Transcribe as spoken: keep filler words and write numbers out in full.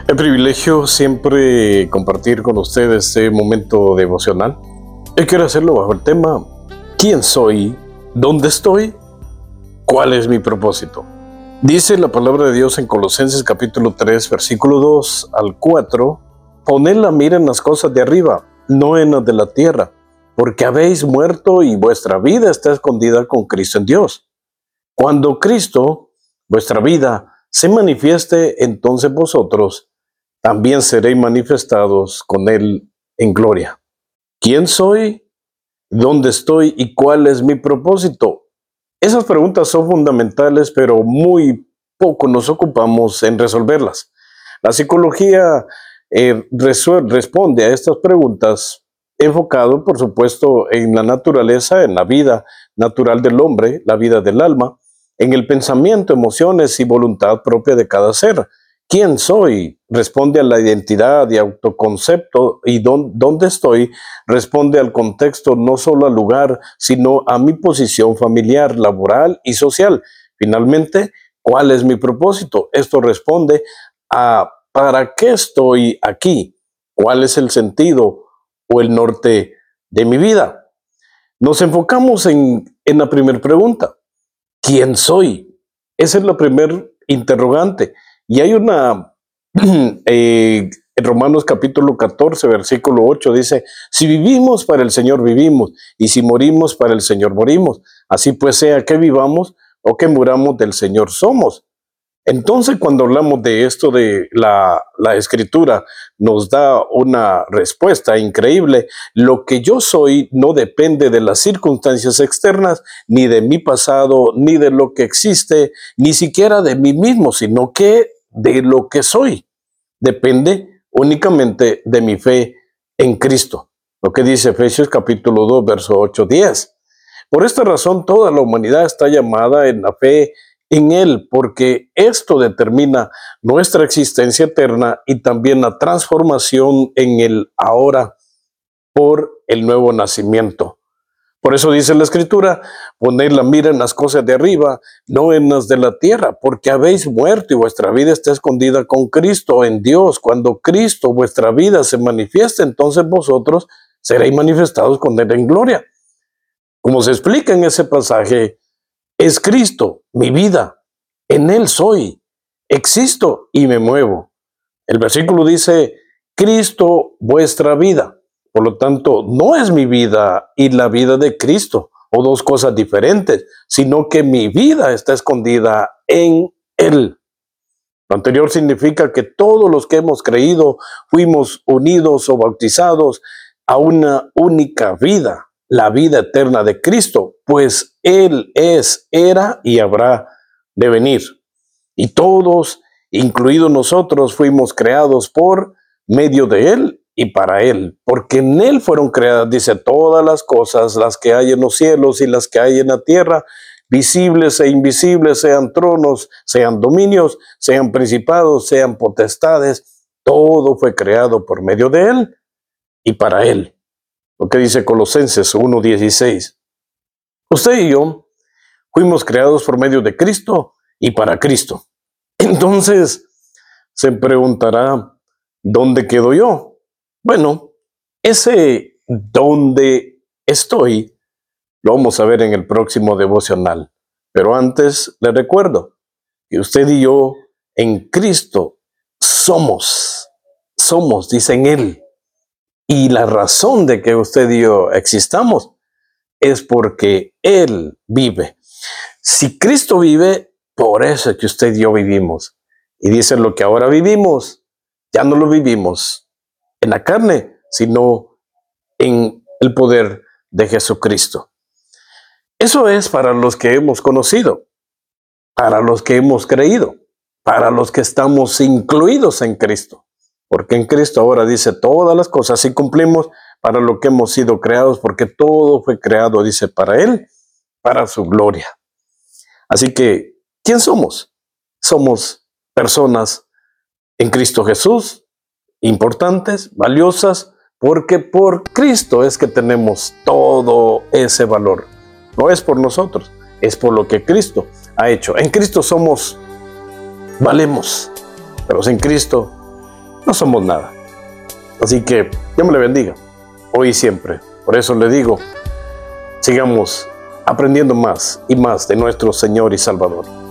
El privilegio siempre compartir con ustedes este momento devocional. Yo quiero hacerlo bajo el tema: ¿quién soy? ¿Dónde estoy? ¿Cuál es mi propósito? Dice la palabra de Dios en Colosenses capítulo tres, versículo dos al cuatro: Poned la mira en las cosas de arriba, no en las de la tierra, porque habéis muerto y vuestra vida está escondida con Cristo en Dios. Cuando Cristo, vuestra vida, se manifieste, entonces vosotros también seréis manifestados con Él en gloria. ¿Quién soy? ¿Dónde estoy? ¿Y cuál es mi propósito? Esas preguntas son fundamentales, pero muy poco nos ocupamos en resolverlas. La psicología eh, resuelve, responde a estas preguntas enfocado, por supuesto, en la naturaleza, en la vida natural del hombre, la vida del alma, en el pensamiento, emociones y voluntad propia de cada ser. ¿Quién soy? Responde a la identidad y autoconcepto, y dón, dónde estoy responde al contexto, no solo al lugar, sino a mi posición familiar, laboral y social. Finalmente, ¿cuál es mi propósito? Esto responde a ¿para qué estoy aquí? ¿Cuál es el sentido o el norte de mi vida? Nos enfocamos en, en la primera pregunta: ¿quién soy? Esa es la primera interrogante. Y hay una, eh, en Romanos capítulo catorce, versículo ocho, dice: si vivimos, para el Señor vivimos, y si morimos, para el Señor morimos. Así pues, sea que vivamos o que muramos, del Señor somos. Entonces, cuando hablamos de esto, de la, la Escritura nos da una respuesta increíble. Lo que yo soy no depende de las circunstancias externas, ni de mi pasado, ni de lo que existe, ni siquiera de mí mismo, sino que de lo que soy. Depende únicamente de mi fe en Cristo. Lo que dice Efesios capítulo dos, verso ocho, diez. Por esta razón, toda la humanidad está llamada en la fe en Él, porque esto determina nuestra existencia eterna y también la transformación en el ahora por el nuevo nacimiento. Por eso dice la Escritura: poned la mira en las cosas de arriba, no en las de la tierra, porque habéis muerto y vuestra vida está escondida con Cristo en Dios. Cuando Cristo, vuestra vida, se manifieste, entonces vosotros seréis manifestados con Él en gloria. Como se explica en ese pasaje, es Cristo, mi vida. En Él soy, existo y me muevo. El versículo dice: Cristo, vuestra vida. Por lo tanto, no es mi vida y la vida de Cristo, o dos cosas diferentes, sino que mi vida está escondida en Él. Lo anterior significa que todos los que hemos creído fuimos unidos o bautizados a una única vida, la vida eterna de Cristo, pues Él es, era y habrá de venir. Y todos, incluidos nosotros, fuimos creados por medio de Él y para Él, porque en Él fueron creadas, dice, todas las cosas, las que hay en los cielos y las que hay en la tierra, visibles e invisibles, sean tronos, sean dominios, sean principados, sean potestades. Todo fue creado por medio de Él y para Él. Lo que dice Colosenses uno dieciséis. Usted y yo fuimos creados por medio de Cristo y para Cristo. Entonces, se preguntará: ¿dónde quedo yo? Bueno, ese ¿dónde estoy? Lo vamos a ver en el próximo devocional. Pero antes, le recuerdo que usted y yo en Cristo somos, somos, dice en Él. Y la razón de que usted y yo existamos es porque Él vive. Si Cristo vive, por eso es que usted y yo vivimos. Y dice: lo que ahora vivimos, ya no lo vivimos en la carne, sino en el poder de Jesucristo. Eso es para los que hemos conocido, para los que hemos creído, para los que estamos incluidos en Cristo. Porque en Cristo ahora dice todas las cosas y cumplimos para lo que hemos sido creados, porque todo fue creado, dice, para Él, para su gloria. Así que, ¿quién somos? Somos personas en Cristo Jesús, importantes, valiosas, porque por Cristo es que tenemos todo ese valor. No es por nosotros, es por lo que Cristo ha hecho. En Cristo somos, valemos, pero sin Cristo no somos nada. Así que Dios me le bendiga, hoy y siempre. Por eso le digo, sigamos aprendiendo más y más de nuestro Señor y Salvador.